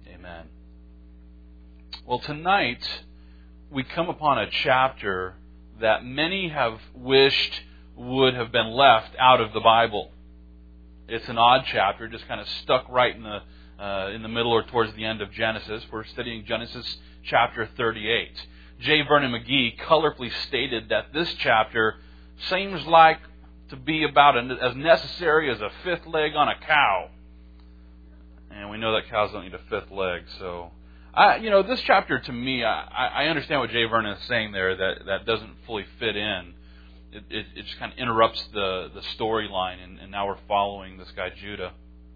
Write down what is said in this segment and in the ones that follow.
Amen. Well, tonight we come upon a chapter that many have wished would have been left out of the Bible. It's an odd chapter, just kind of stuck right in the middle or towards the end of Genesis. We're studying Genesis chapter 38. J. Vernon McGee colorfully stated that this chapter seems like to be about as necessary as a fifth leg on a cow. And we know that cows don't need a fifth leg. So, this chapter to me, I understand what J. Vernon is saying there, that doesn't fully fit in. It just kind of interrupts the storyline, and now we're following this guy Judah.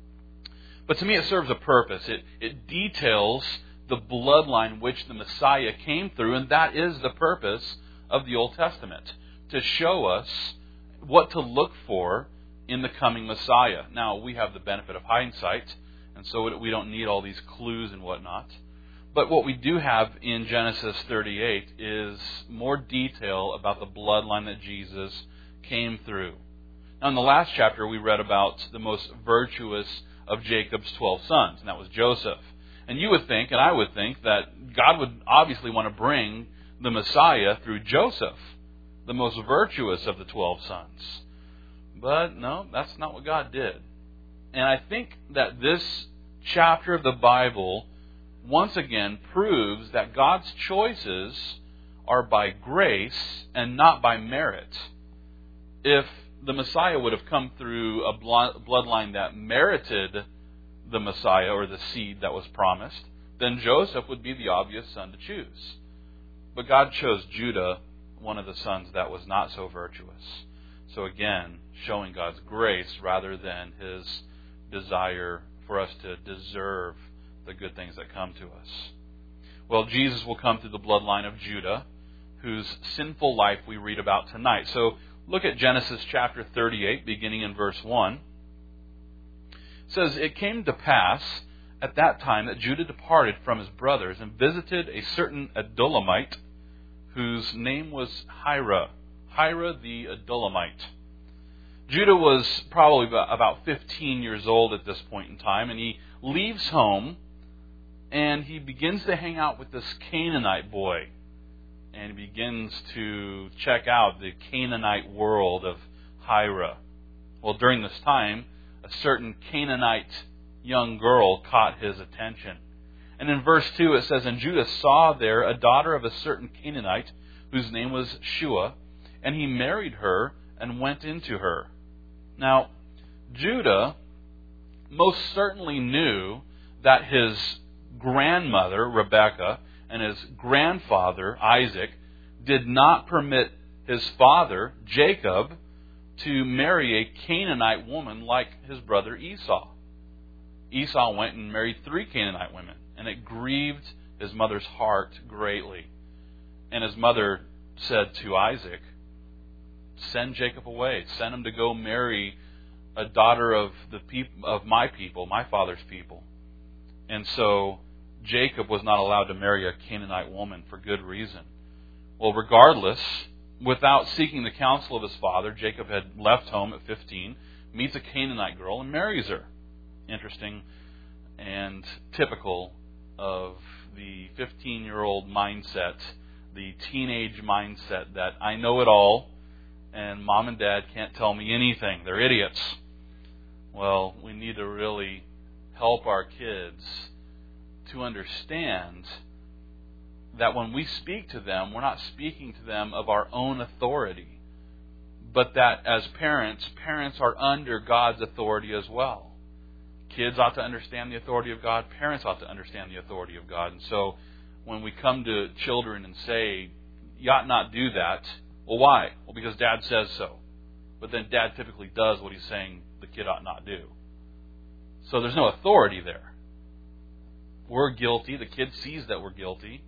But to me it serves a purpose. It details the bloodline which the Messiah came through, and that is the purpose of the Old Testament, to show us what to look for in the coming Messiah. Now, we have the benefit of hindsight, and so we don't need all these clues and whatnot. But what we do have in Genesis 38 is more detail about the bloodline that Jesus came through. Now, in the last chapter, we read about the most virtuous of Jacob's 12 sons, and that was Joseph. And you would think, and I would think, that God would obviously want to bring the Messiah through Joseph, the most virtuous of the 12 sons. But no, that's not what God did. And I think that this chapter of the Bible once again proves that God's choices are by grace and not by merit. If the Messiah would have come through a bloodline that merited the Messiah or the seed that was promised, then Joseph would be the obvious son to choose. But God chose Judah, one of the sons that was not so virtuous. So again, showing God's grace rather than His desire for us to deserve the good things that come to us. Well, Jesus will come through the bloodline of Judah, whose sinful life we read about tonight. So look at Genesis chapter 38, beginning in verse 1. It says, "It came to pass at that time that Judah departed from his brothers and visited a certain Adullamite, whose name was Hira the Adullamite." Judah was probably about 15 years old at this point in time, and he leaves home and he begins to hang out with this Canaanite boy. And he begins to check out the Canaanite world of Hira. Well, during this time, a certain Canaanite young girl caught his attention. And in verse 2 it says, "And Judah saw there a daughter of a certain Canaanite, whose name was Shua, and he married her and went into her." Now, Judah most certainly knew that his grandmother, Rebekah, and his grandfather, Isaac, did not permit his father, Jacob, to marry a Canaanite woman like his brother Esau. Esau went and married 3 Canaanite women, and it grieved his mother's heart greatly. And his mother said to Isaac, "Send Jacob away. Send him to go marry a daughter of my people, my father's people." And so Jacob was not allowed to marry a Canaanite woman for good reason. Well, regardless, without seeking the counsel of his father, Jacob had left home at 15, meets a Canaanite girl, and marries her. Interesting and typical of the 15-year-old mindset, the teenage mindset that I know it all, and mom and dad can't tell me anything. They're idiots. Well, we need to really help our kids to understand that when we speak to them, we're not speaking to them of our own authority, but that as parents are under God's authority as well. Kids ought to understand the authority of God. Parents ought to understand the authority of God. And so when we come to children and say, "You ought not do that," well, why? Well, because Dad says so. But then Dad typically does what he's saying the kid ought not do. So there's no authority there. We're guilty. The kid sees that we're guilty.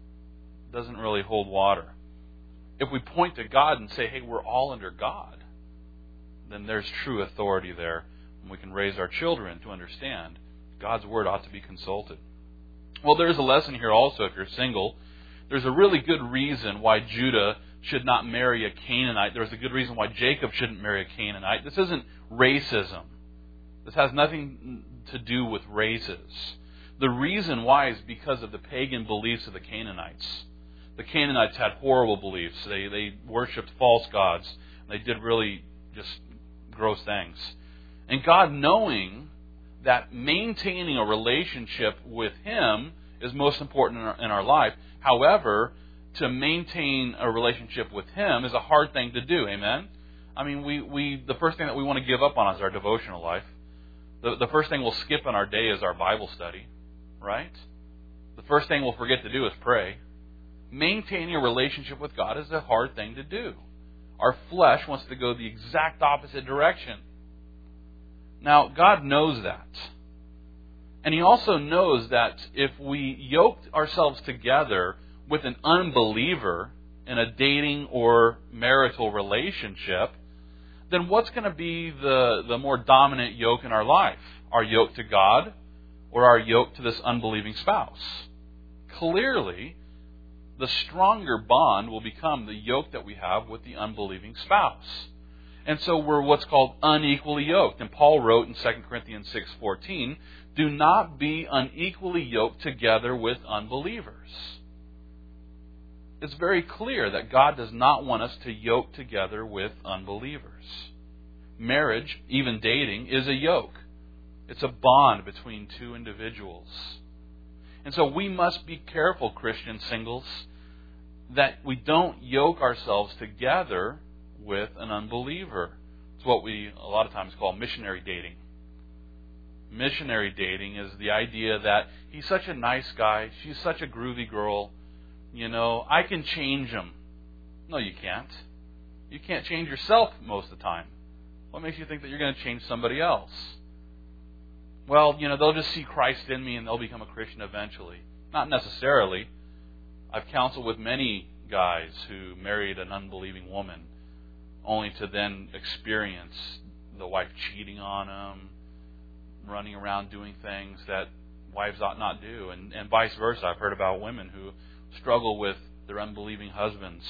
It doesn't really hold water. If we point to God and say, "Hey, we're all under God," then there's true authority there. And we can raise our children to understand God's word ought to be consulted. Well, there's a lesson here also if you're single. There's a really good reason why Judah should not marry a Canaanite. There's a good reason why Jacob shouldn't marry a Canaanite. This isn't racism. This has nothing to do with races. The reason why is because of the pagan beliefs of the Canaanites. The Canaanites had horrible beliefs. They worshipped false gods. They did really just gross things. And God, knowing that maintaining a relationship with Him is most important in our life. However, to maintain a relationship with Him is a hard thing to do. Amen? I mean, the first thing that we want to give up on is our devotional life. The first thing we'll skip in our day is our Bible study. Right? The first thing we'll forget to do is pray. Maintaining a relationship with God is a hard thing to do. Our flesh wants to go the exact opposite direction. Now, God knows that. And He also knows that if we yoked ourselves together with an unbeliever in a dating or marital relationship, then what's going to be the more dominant yoke in our life? Our yoke to God or our yoke to this unbelieving spouse? Clearly, the stronger bond will become the yoke that we have with the unbelieving spouse. And so we're what's called unequally yoked. And Paul wrote in 2 Corinthians 6:14, "Do not be unequally yoked together with unbelievers." It's very clear that God does not want us to yoke together with unbelievers. Marriage, even dating, is a yoke. It's a bond between two individuals. And so we must be careful, Christian singles, that we don't yoke ourselves together with an unbeliever. It's what we a lot of times call missionary dating. Missionary dating is the idea that he's such a nice guy, she's such a groovy girl, I can change him. No, you can't. You can't change yourself most of the time. What makes you think that you're going to change somebody else? Well, they'll just see Christ in me and they'll become a Christian eventually. Not necessarily. I've counseled with many guys who married an unbelieving woman only to then experience the wife cheating on them, running around doing things that wives ought not do, and vice versa. I've heard about women who struggle with their unbelieving husbands.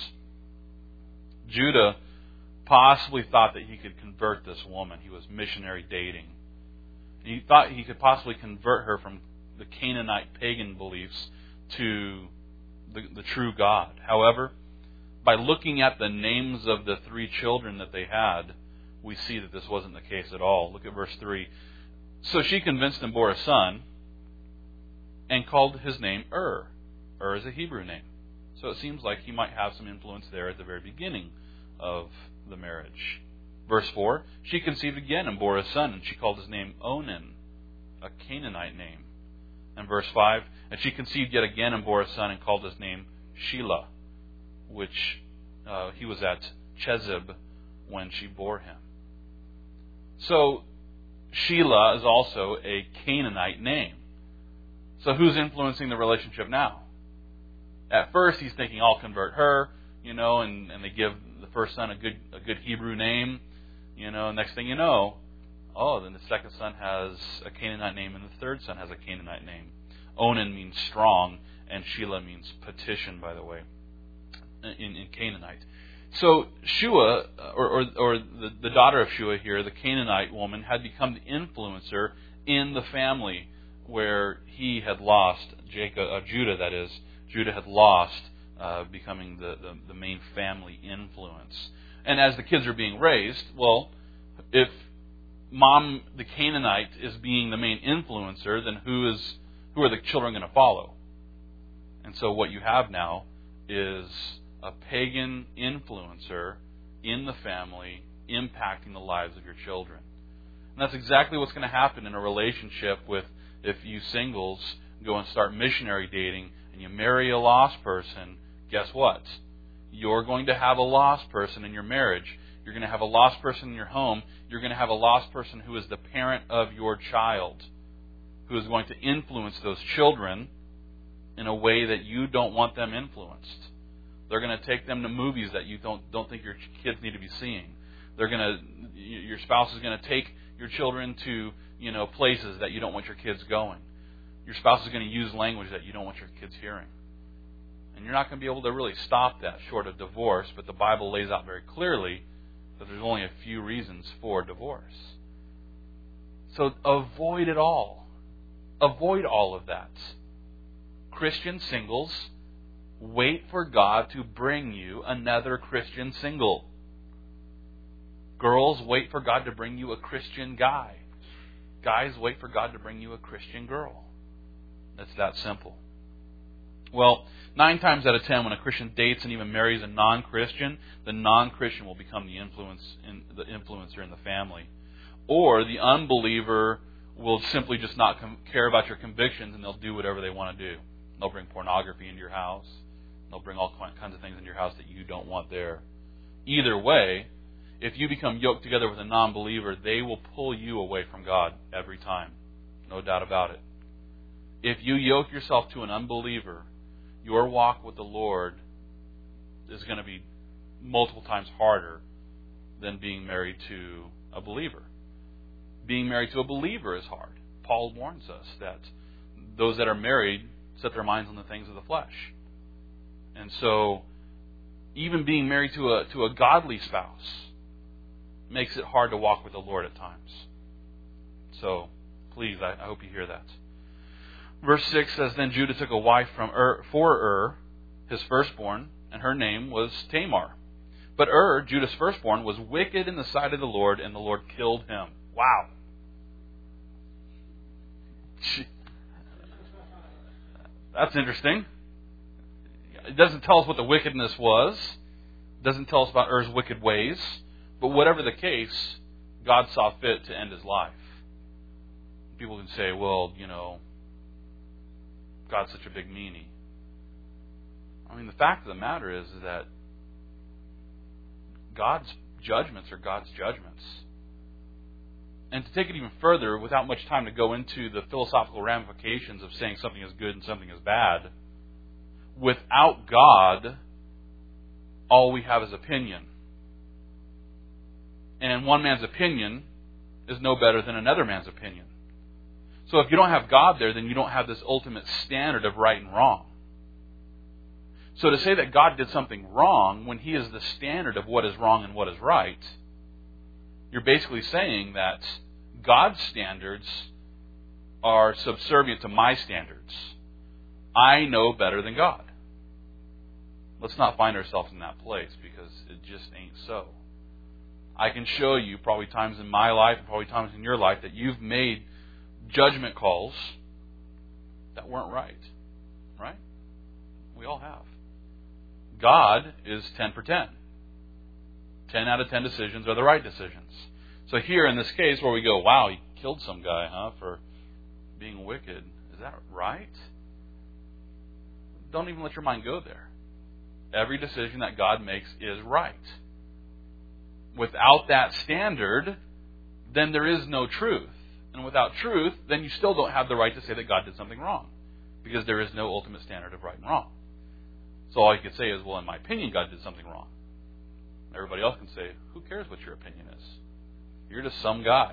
Judah possibly thought that he could convert this woman. He was missionary dating. He thought he could possibly convert her from the Canaanite pagan beliefs to the true God. However, by looking at the names of the three children that they had, we see that this wasn't the case at all. Look at verse 3. So she convinced and bore a son and called his name Ur. Ur is a Hebrew name. So it seems like he might have some influence there at the very beginning of the marriage. Verse 4, she conceived again and bore a son, and she called his name Onan, a Canaanite name. And verse 5, and she conceived yet again and bore a son and called his name Shelah, which he was at Chezib when she bore him. So Shelah is also a Canaanite name. So who's influencing the relationship now? At first he's thinking, I'll convert her, and they give the first son a good Hebrew name, next thing you know, then the second son has a Canaanite name and the third son has a Canaanite name. Onan means strong and Shelah means petition, by the way, in Canaanite. So Shua, or the daughter of Shua here, the Canaanite woman, had become the influencer in the family where he had lost, Judah that is. Judah had lost, becoming the main family influence. And as the kids are being raised, well, if mom, the Canaanite, is being the main influencer, then who are the children going to follow? And so what you have now is a pagan influencer in the family impacting the lives of your children. And that's exactly what's going to happen in a relationship with, if you singles go and start missionary dating and you marry a lost person, guess what? You're going to have a lost person in your marriage. You're going to have a lost person in your home. You're going to have a lost person who is the parent of your child, who is going to influence those children in a way that you don't want them influenced. They're going to take them to movies that you don't think your kids need to be seeing. Your spouse is going to take your children to places that you don't want your kids going. Your spouse is going to use language that you don't want your kids hearing. And you're not going to be able to really stop that short of divorce, but the Bible lays out very clearly that there's only a few reasons for divorce. So avoid it all. avoid all of that. Christian singles, wait for God to bring you another Christian single. Girls, wait for God to bring you a Christian guy. Guys, wait for God to bring you a Christian girl. It's that simple. Well, 9 times out of 10, when a Christian dates and even marries a non-Christian, the non-Christian will become the influencer in the family. Or the unbeliever will simply just not care about your convictions, and they'll do whatever they want to do. They'll bring pornography into your house. They'll bring all kinds of things into your house that you don't want there. Either way, if you become yoked together with a non-believer, they will pull you away from God every time. No doubt about it. If you yoke yourself to an unbeliever, your walk with the Lord is going to be multiple times harder than being married to a believer. Being married to a believer is hard. Paul warns us that those that are married set their minds on the things of the flesh. And so, even being married to a godly spouse makes it hard to walk with the Lord at times. So, please, I hope you hear that. Verse 6 says, Then Judah took a wife for his firstborn, and her name was Tamar. But Judah's firstborn, was wicked in the sight of the Lord, and the Lord killed him. Wow. That's interesting. It doesn't tell us what the wickedness was. It doesn't tell us about Er's wicked ways. But whatever the case, God saw fit to end his life. People can say, well, God's such a big meanie. I mean, the fact of the matter is that God's judgments are God's judgments. And to take it even further, without much time to go into the philosophical ramifications of saying something is good and something is bad, without God, all we have is opinion. And one man's opinion is no better than another man's opinion. So if you don't have God there, then you don't have this ultimate standard of right and wrong. So to say that God did something wrong when He is the standard of what is wrong and what is right, you're basically saying that God's standards are subservient to my standards. I know better than God. Let's not find ourselves in that place, because it just ain't so. I can show you probably times in my life and probably times in your life that you've made judgment calls that weren't right. Right? We all have. God is 10 for 10. 10 out of 10 decisions are the right decisions. So here in this case where we go, wow, he killed some guy, for being wicked. Is that right? Don't even let your mind go there. Every decision that God makes is right. Without that standard, then there is no truth. And without truth, then you still don't have the right to say that God did something wrong, because there is no ultimate standard of right and wrong. So all you could say is, well, in my opinion, God did something wrong. Everybody else can say, who cares what your opinion is? You're just some guy.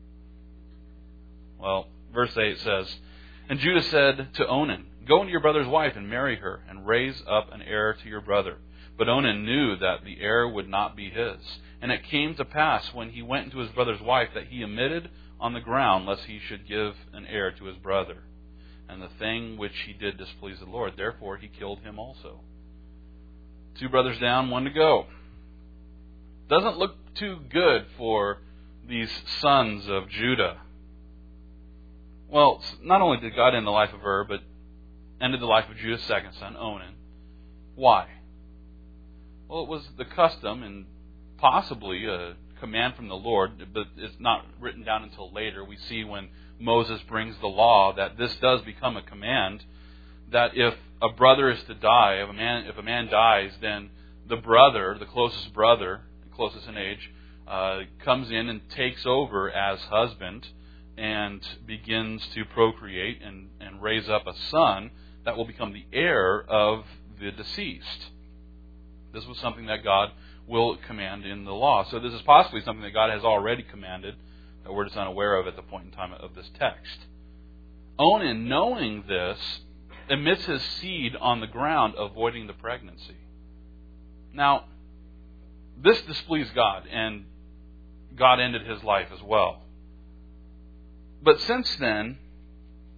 Well, verse 8 says, And Judah said to Onan, Go into your brother's wife and marry her, and raise up an heir to your brother. But Onan knew that the heir would not be his. And it came to pass, when he went into his brother's wife, that he emitted on the ground, lest he should give an heir to his brother. And the thing which he did displeased the Lord. Therefore he killed him also. 2 brothers down, 1 to go. Doesn't look too good for these sons of Judah. Well, not only did God end the life of but ended the life of Judah's second son, Onan. Why? Well, it was the custom, and possibly a command from the Lord, but it's not written down until later. We see when Moses brings the law that this does become a command, that if a brother is to die, if a man dies, then the brother, the closest brother, closest in age, comes in and takes over as husband and begins to procreate and raise up a son that will become the heir of the deceased. This was something that God will command in the law. So this is possibly something that God has already commanded that we're just unaware of at the point in time of this text. Onan, knowing this, emits his seed on the ground, avoiding the pregnancy. Now, this displeased God, and God ended his life as well. But since then,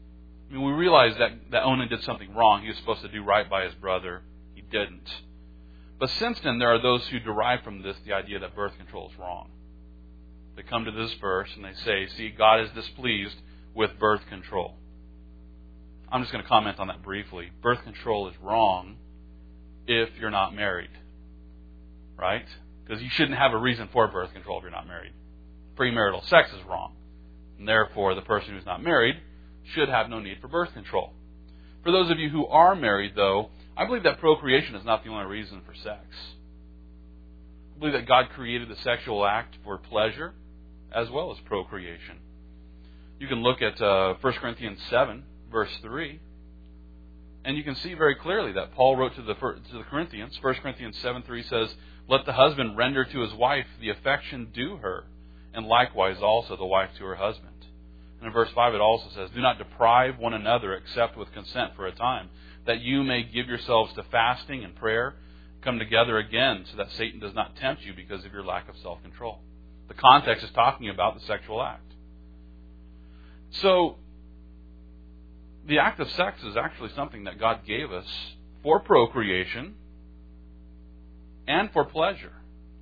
I mean, we realize that Onan did something wrong. He was supposed to do right by his brother. He didn't. But since then, there are those who derive from this the idea that birth control is wrong. They come to this verse and they say, see, God is displeased with birth control. I'm just going to comment on that briefly. Birth control is wrong if you're not married. Right? Because you shouldn't have a reason for birth control if you're not married. Premarital sex is wrong. And therefore, the person who's not married should have no need for birth control. For those of you who are married, though, I believe that procreation is not the only reason for sex. I believe that God created the sexual act for pleasure as well as procreation. You can look at 1 Corinthians 7, verse 3, and you can see very clearly that Paul wrote to the Corinthians. 1 Corinthians 7:3 says, "Let the husband render to his wife the affection due her, and likewise also the wife to her husband." And in verse 5 it also says, "Do not deprive one another except with consent for a time, that you may give yourselves to fasting and prayer, come together again so that Satan does not tempt you because of your lack of self-control." The context is talking about the sexual act. So, the act of sex is actually something that God gave us for procreation and for pleasure.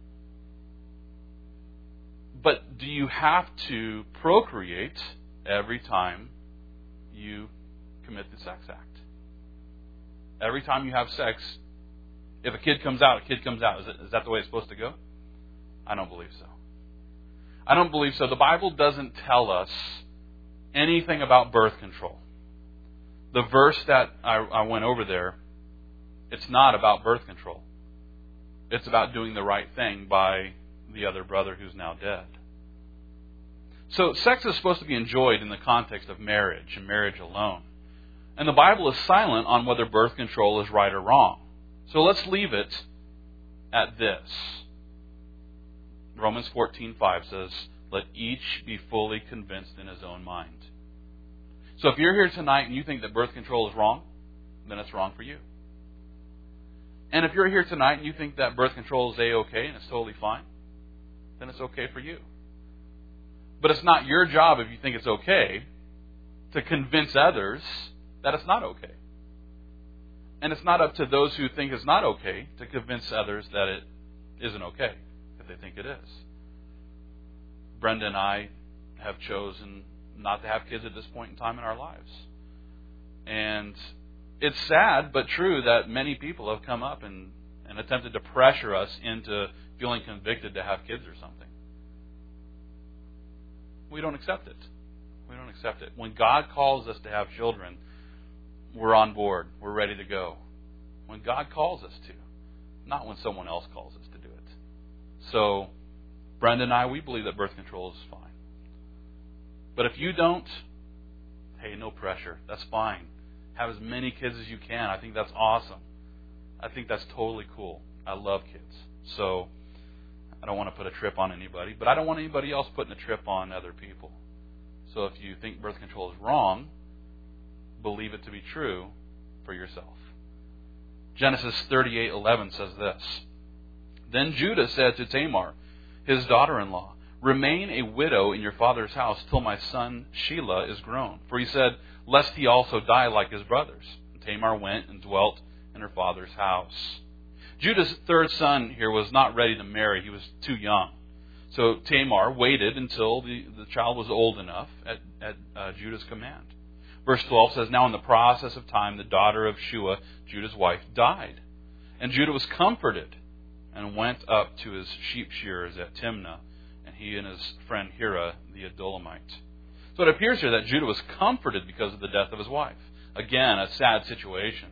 But do you have to procreate every time you commit the sex act? Every time you have sex, if a kid comes out, a kid comes out. Is that the way it's supposed to go? I don't believe so. I don't believe so. The Bible doesn't tell us anything about birth control. The verse that I went over there, it's not about birth control. It's about doing the right thing by the other brother who's now dead. So sex is supposed to be enjoyed in the context of marriage and marriage alone. And the Bible is silent on whether birth control is right or wrong. So let's leave it at this. Romans 14:5 says, "Let each be fully convinced in his own mind." So if you're here tonight and you think that birth control is wrong, then it's wrong for you. And if you're here tonight and you think that birth control is A-okay and it's totally fine, then it's okay for you. But it's not your job, if you think it's okay, to convince others that it's not okay. And it's not up to those who think it's not okay to convince others that it isn't okay if they think it is. Brenda and I have chosen not to have kids at this point in time in our lives. And it's sad but true that many people have come up and attempted to pressure us into feeling convicted to have kids or something. We don't accept it. We don't accept it. When God calls us to have children, we're on board. We're ready to go. When God calls us to, not when someone else calls us to do it. So, Brenda and I, we believe that birth control is fine. But if you don't, hey, no pressure. That's fine. Have as many kids as you can. I think that's awesome. I think that's totally cool. I love kids. So, I don't want to put a trip on anybody, but I don't want anybody else putting a trip on other people. So if you think birth control is wrong, believe it to be true for yourself. Genesis 38:11 says this, "Then Judah said to Tamar, his daughter-in-law, 'Remain a widow in your father's house till my son Shelah is grown.' For he said, 'Lest he also die like his brothers.' And Tamar went and dwelt in her father's house." Judah's third son here was not ready to marry. He was too young. So Tamar waited until the child was old enough at Judah's command. Verse 12 says, "Now in the process of time, the daughter of Shua, Judah's wife, died. And Judah was comforted and went up to his sheep shearers at Timnah, and he and his friend Hira, the Adullamite." So it appears here that Judah was comforted because of the death of his wife. Again, a sad situation.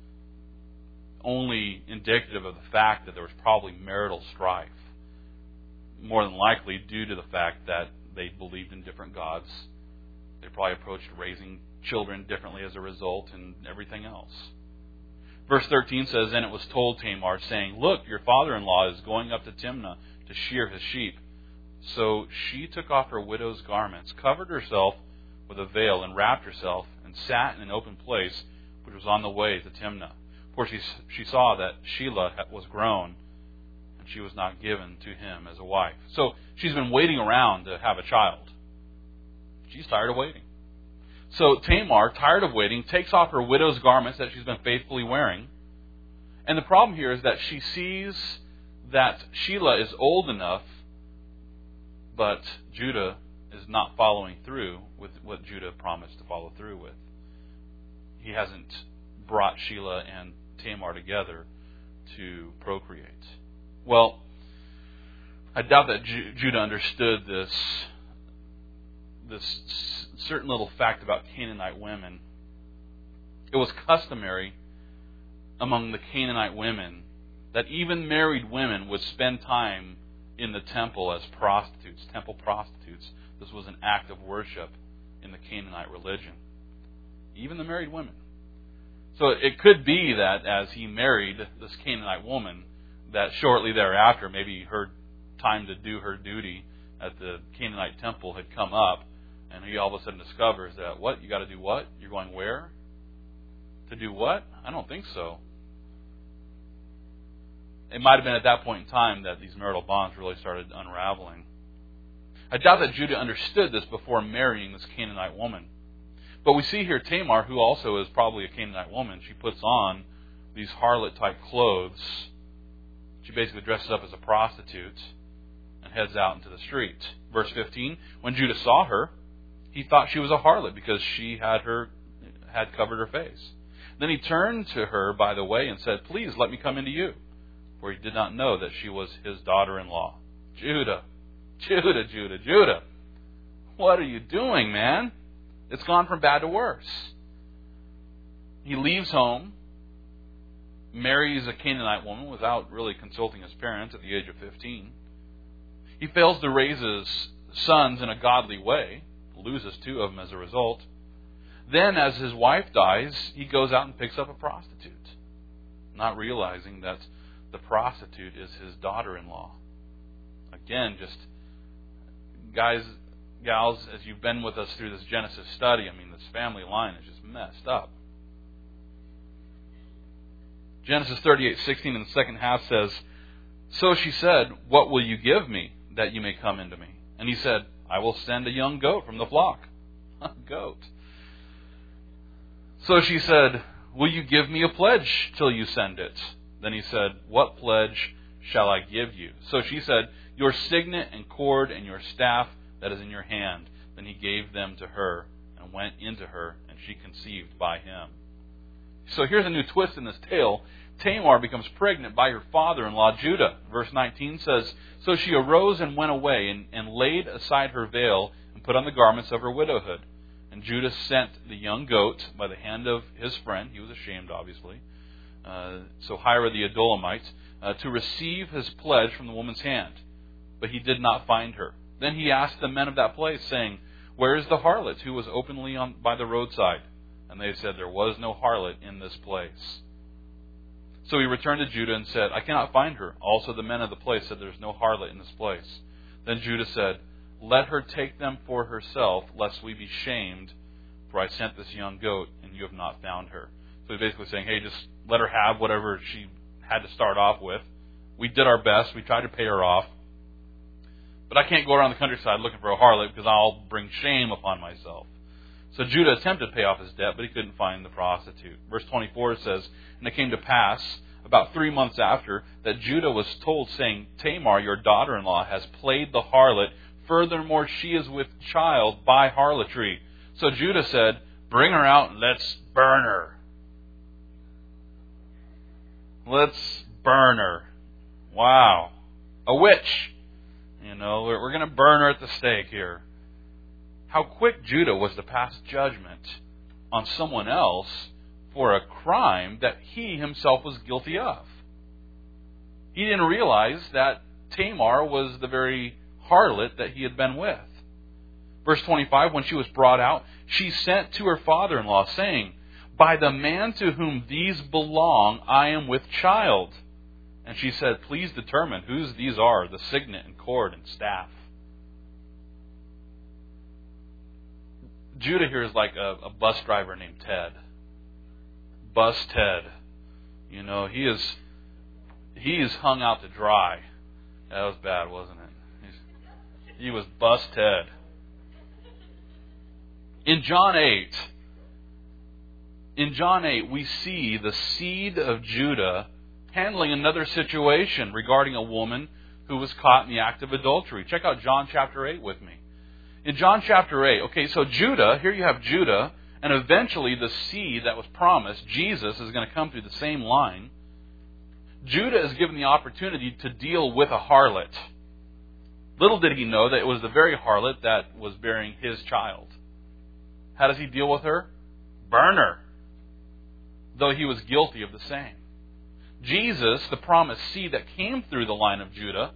Only indicative of the fact that there was probably marital strife. More than likely due to the fact that they believed in different gods. They probably approached raising children differently as a result and everything else. Verse 13 says, "Then it was told Tamar, saying, 'Look, your father-in-law is going up to Timnah to shear his sheep.' So she took off her widow's garments, covered herself with a veil, and wrapped herself, and sat in an open place which was on the way to Timnah. For she saw that Shelah was grown, and she was not given to him as a wife." So she's been waiting around to have a child. She's tired of waiting. So Tamar, tired of waiting, takes off her widow's garments that she's been faithfully wearing. And the problem here is that she sees that Shelah is old enough, but Judah is not following through with what Judah promised to follow through with. He hasn't brought Shelah and Tamar together to procreate. Well, I doubt that Judah understood this certain little fact about Canaanite women. It was customary among the Canaanite women that even married women would spend time in the temple as prostitutes, temple prostitutes. This was an act of worship in the Canaanite religion. Even the married women. So it could be that as he married this Canaanite woman, that shortly thereafter, maybe her time to do her duty at the Canaanite temple had come up, and he all of a sudden discovers that, what? You got to do what? You're going where? To do what? I don't think so. It might have been at that point in time that these marital bonds really started unraveling. I doubt that Judah understood this before marrying this Canaanite woman. But we see here Tamar, who also is probably a Canaanite woman, she puts on these harlot-type clothes. She basically dresses up as a prostitute and heads out into the street. Verse 15, when Judah saw her, he thought she was a harlot because she had covered her face. Then he turned to her by the way and said, "Please let me come into you." For he did not know that she was his daughter-in-law. Judah, Judah, Judah, Judah. What are you doing, man? It's gone from bad to worse. He leaves home, marries a Canaanite woman without really consulting his parents at the age of 15. He fails to raise his sons in a godly way, loses 2 of them as a result. Then, as his wife dies, he goes out and picks up a prostitute, not realizing that the prostitute is his daughter-in-law. Again, just guys, gals, as you've been with us through this Genesis study, I mean, this family line is just messed up. Genesis 38:16 in the second half says, "So she said, 'What will you give me that you may come into me?' And he said, 'I will send a young goat from the flock.'" A goat. So she said, "Will you give me a pledge till you send it?" Then he said, "What pledge shall I give you?" So she said, "Your signet and cord and your staff that is in your hand." Then he gave them to her and went into her, and she conceived by him. So here's a new twist in this tale. Tamar becomes pregnant by her father-in-law Judah. Verse 19 says, "So she arose and went away and laid aside her veil and put on the garments of her widowhood. And Judah sent the young goat by the hand of his friend," he was ashamed obviously, so Hira the Adullamite, "to receive his pledge from the woman's hand. But he did not find her. Then he asked the men of that place, saying, 'Where is the harlot who was openly by the roadside?' And they said, 'There was no harlot in this place.' So he returned to Judah and said, 'I cannot find her.' Also the men of the place said, 'There's no harlot in this place.' Then Judah said, 'Let her take them for herself, lest we be shamed, for I sent this young goat, and you have not found her.'" So he's basically saying, hey, just let her have whatever she had to start off with. We did our best. We tried to pay her off. But I can't go around the countryside looking for a harlot because I'll bring shame upon myself. So Judah attempted to pay off his debt, but he couldn't find the prostitute. Verse 24 says, "And it came to pass, about 3 months after, that Judah was told, saying, 'Tamar, your daughter-in-law, has played the harlot. Furthermore, she is with child by harlotry.' So Judah said, 'Bring her out and let's burn her.'" Let's burn her. Wow. A witch. We're going to burn her at the stake here. How quick Judah was to pass judgment on someone else for a crime that he himself was guilty of. He didn't realize that Tamar was the very harlot that he had been with. Verse 25, when she was brought out, she sent to her father-in-law, saying, "By the man to whom these belong, I am with child." And she said, "Please determine whose these are, the signet and cord and staff." Judah here is like a bus driver named Ted. Bus Ted. He is hung out to dry. That was bad, wasn't it? He was Bus Ted. In John 8, we see the seed of Judah handling another situation regarding a woman who was caught in the act of adultery. Check out John chapter 8 with me. In John chapter 8, okay, so Judah, here you have Judah, and eventually the seed that was promised, Jesus, is going to come through the same line. Judah is given the opportunity to deal with a harlot. Little did he know that it was the very harlot that was bearing his child. How does he deal with her? Burn her, though he was guilty of the same. Jesus, the promised seed that came through the line of Judah,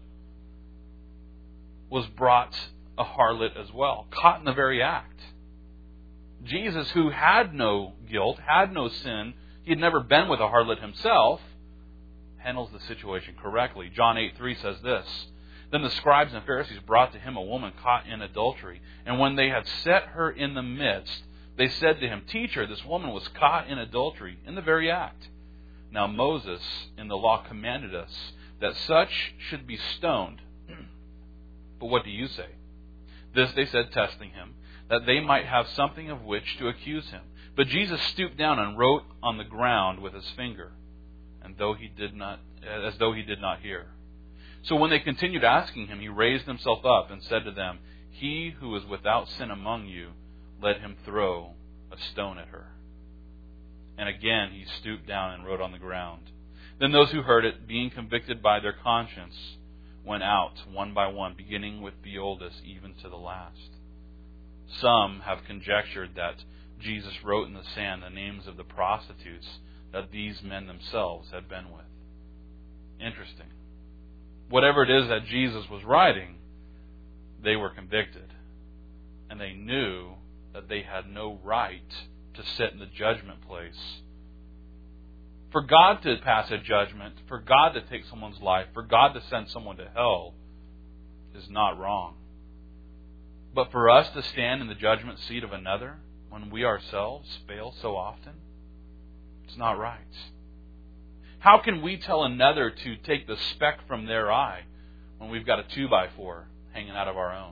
was brought a harlot as well, caught in the very act. Jesus, who had no guilt, had no sin, he had never been with a harlot himself, handles the situation correctly. John 8:3 says this, "Then the scribes and Pharisees brought to him a woman caught in adultery. And when they had set her in the midst, they said to him, 'Teacher, this woman was caught in adultery in the very act. Now Moses in the law commanded us that such should be stoned. But what do you say?' This they said, testing him, that they might have something of which to accuse him. But Jesus stooped down and wrote on the ground with his finger, as though he did not hear. So when they continued asking him, he raised himself up and said to them, 'He who is without sin among you, let him throw a stone at her.' And again he stooped down and wrote on the ground. Then those who heard it, being convicted by their conscience, went out one by one, beginning with the oldest, even to the last. Some have conjectured that Jesus wrote in the sand the names of the prostitutes that these men themselves had been with." Interesting. Whatever it is that Jesus was writing, they were convicted. And they knew that they had no right to sit in the judgment place. For God to pass a judgment, for God to take someone's life, for God to send someone to hell is not wrong. But for us to stand in the judgment seat of another when we ourselves fail so often, it's not right. How can we tell another to take the speck from their eye when we've got a 2x4 hanging out of our own?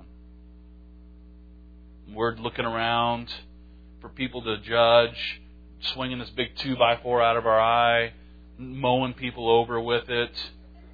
We're looking around for people to judge, swinging this big 2x4 out of our eye, mowing people over with it,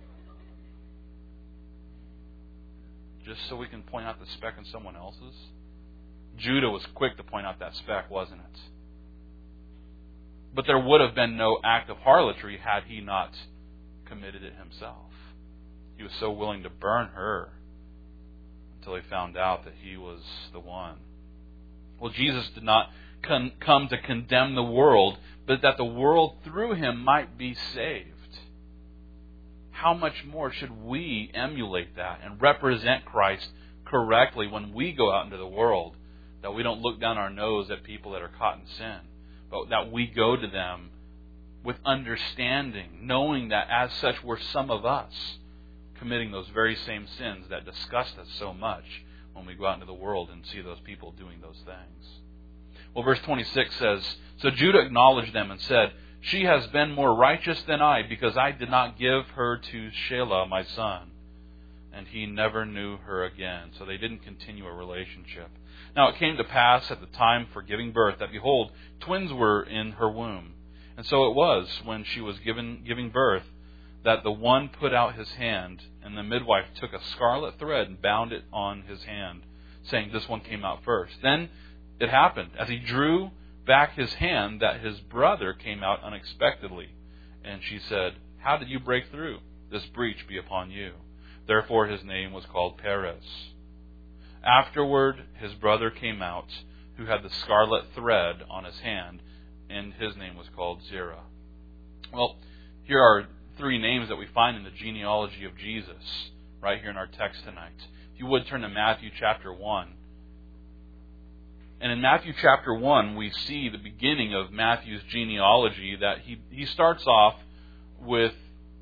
just so we can point out the speck in someone else's. Judah was quick to point out that speck, wasn't it? But there would have been no act of harlotry had he not committed it himself. He was so willing to burn her until he found out that he was the one. Well, Jesus did not come to condemn the world, but that the world through him might be saved. How much more should we emulate that and represent Christ correctly when we go out into the world, that we don't look down our nose at people that are caught in sin, but that we go to them with understanding, knowing that as such we're some of us committing those very same sins that disgust us so much when we go out into the world and see those people doing those things. Well, verse 26 says, "So Judah acknowledged them and said, 'She has been more righteous than I, because I did not give her to Shelah, my son.' And he never knew her again." So they didn't continue a relationship. "Now it came to pass at the time for giving birth that, behold, twins were in her womb. And so it was, when she was giving birth, that the one put out his hand, and the midwife took a scarlet thread and bound it on his hand, saying, 'This one came out first.' Then it happened, as he drew back his hand, that his brother came out unexpectedly. And she said, 'How did you break through? This breach be upon you.' Therefore his name was called Perez. Afterward his brother came out, who had the scarlet thread on his hand, and his name was called Zerah." Well, here are three names that we find in the genealogy of Jesus, right here in our text tonight. If you would turn to Matthew chapter 1. And in Matthew chapter 1, we see the beginning of Matthew's genealogy, that he starts off with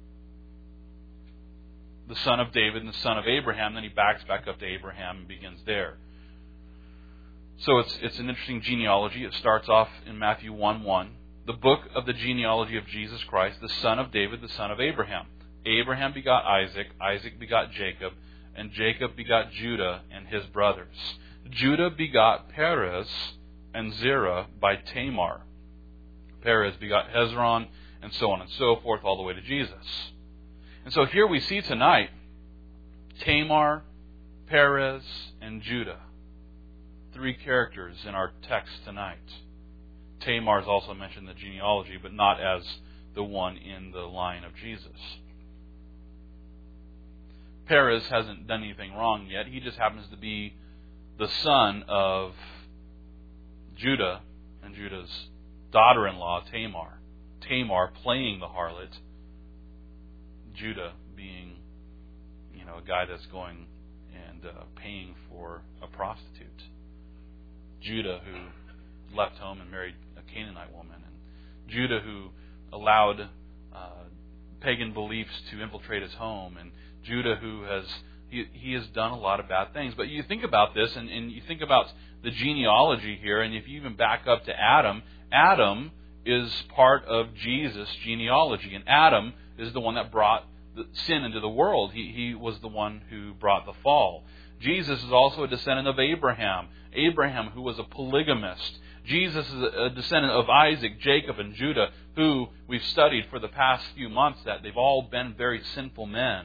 the son of David and the son of Abraham. Then he backs back up to Abraham and begins there. So it's an interesting genealogy. It starts off in Matthew 1:1. The book of the genealogy of Jesus Christ, the son of David, the son of Abraham. Abraham begot Isaac, Isaac begot Jacob, and Jacob begot Judah and his brothers. Judah begot Perez, and Zerah by Tamar. Perez begot Hezron, and so on and so forth, all the way to Jesus. And so here we see tonight Tamar, Perez, and Judah. 3 characters in our text tonight. Tamar is also mentioned in the genealogy, but not as the one in the line of Jesus. Perez hasn't done anything wrong yet. He just happens to be the son of Judah and Judah's daughter-in-law, Tamar. Tamar playing the harlot. Judah being, a guy that's going and paying for a prostitute. Judah who left home and married a Canaanite woman. And Judah who allowed pagan beliefs to infiltrate his home. And Judah who he has done a lot of bad things. But you think about this and you think about the genealogy here, and if you even back up to Adam, Adam is part of Jesus' genealogy. And Adam is the one that brought the sin into the world. He was the one who brought the fall. Jesus is also a descendant of Abraham. Abraham, who was a polygamist. Jesus is a descendant of Isaac, Jacob, and Judah, who we've studied for the past few months that they've all been very sinful men.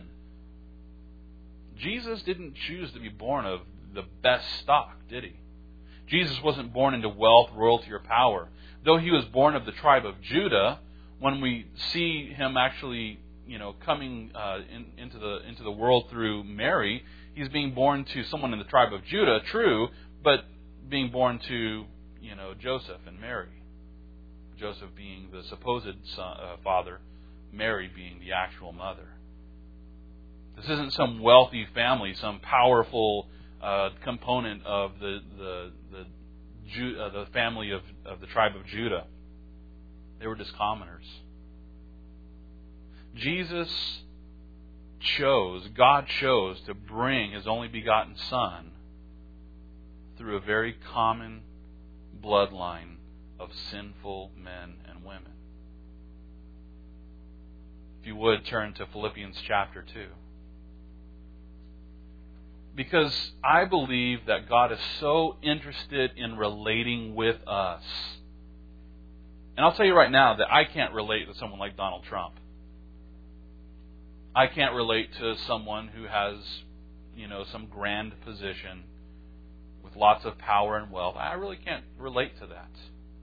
Jesus didn't choose to be born of the best stock, did he? Jesus wasn't born into wealth, royalty, or power. Though he was born of the tribe of Judah, when we see him actually coming into the world through Mary, he's being born to someone in the tribe of Judah, true, but being born to Joseph and Mary. Joseph being the supposed father, Mary being the actual mother. This isn't some wealthy family, some powerful component of the family of the tribe of Judah. They were just commoners. God chose to bring His only begotten Son through a very common bloodline of sinful men and women. If you would, turn to Philippians chapter 2. Because I believe that God is so interested in relating with us. And I'll tell you right now that I can't relate to someone like Donald Trump. I can't relate to someone who has, some grand position with lots of power and wealth. I really can't relate to that.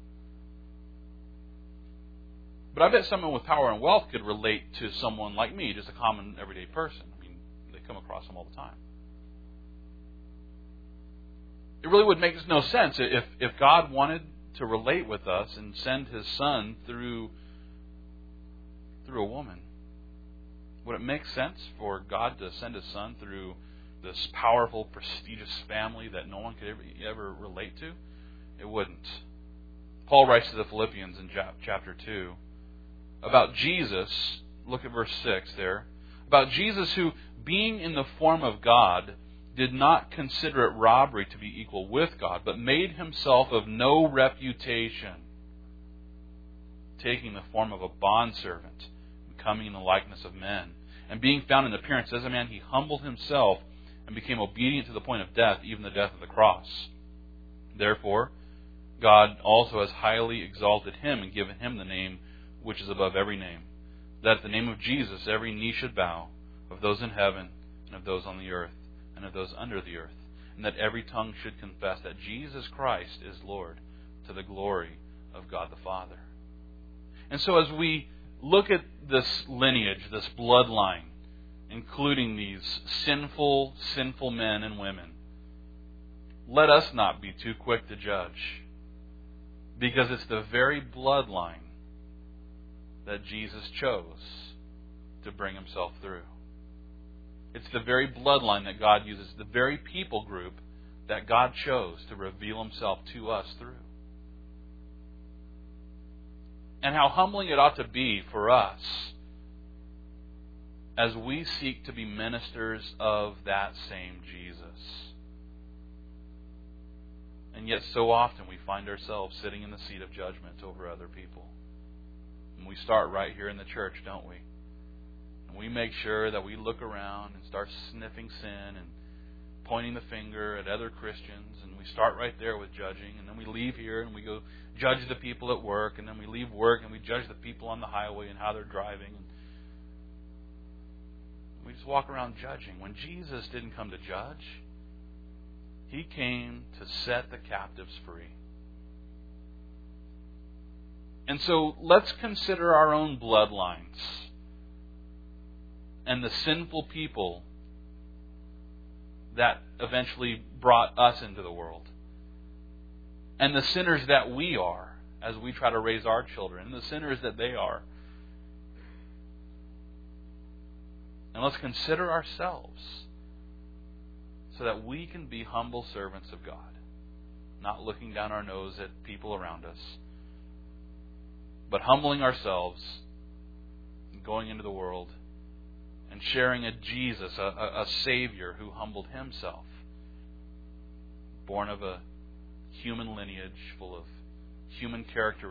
But I bet someone with power and wealth could relate to someone like me, just a common everyday person. I mean, they come across them all the time. It really would make no sense if God wanted to relate with us and send His Son through a woman. Would it make sense for God to send His Son through this powerful, prestigious family that no one could ever relate to? It wouldn't. Paul writes to the Philippians in chapter 2 about Jesus. Look at verse 6 there. About Jesus who, being in the form of God, did not consider it robbery to be equal with God, but made Himself of no reputation, taking the form of a bondservant, coming in the likeness of men. And being found in appearance as a man, He humbled Himself and became obedient to the point of death, even the death of the cross. Therefore, God also has highly exalted Him and given Him the name which is above every name, that at the name of Jesus every knee should bow, of those in heaven and of those on the earth and of those under the earth, and that every tongue should confess that Jesus Christ is Lord, to the glory of God the Father. And so as we look at this lineage, this bloodline, including these sinful men and women, let us not be too quick to judge, because it's the very bloodline that Jesus chose to bring Himself through. It's the very bloodline that God uses, the very people group that God chose to reveal Himself to us through. And how humbling it ought to be for us as we seek to be ministers of that same Jesus. And yet so often we find ourselves sitting in the seat of judgment over other people. And we start right here in the church, don't we? And we make sure that we look around and start sniffing sin and pointing the finger at other Christians, and we start right there with judging, and then we leave here and we go judge the people at work, and then we leave work and we judge the people on the highway and how they're driving. And we just walk around judging. When Jesus didn't come to judge, He came to set the captives free. And so let's consider our own bloodlines and the sinful people that eventually brought us into the world. And the sinners that we are as we try to raise our children, and the sinners that they are. And let's consider ourselves so that we can be humble servants of God, not looking down our nose at people around us, but humbling ourselves and going into the world and sharing a Jesus, a Savior who humbled Himself, born of a human lineage full of human characteristics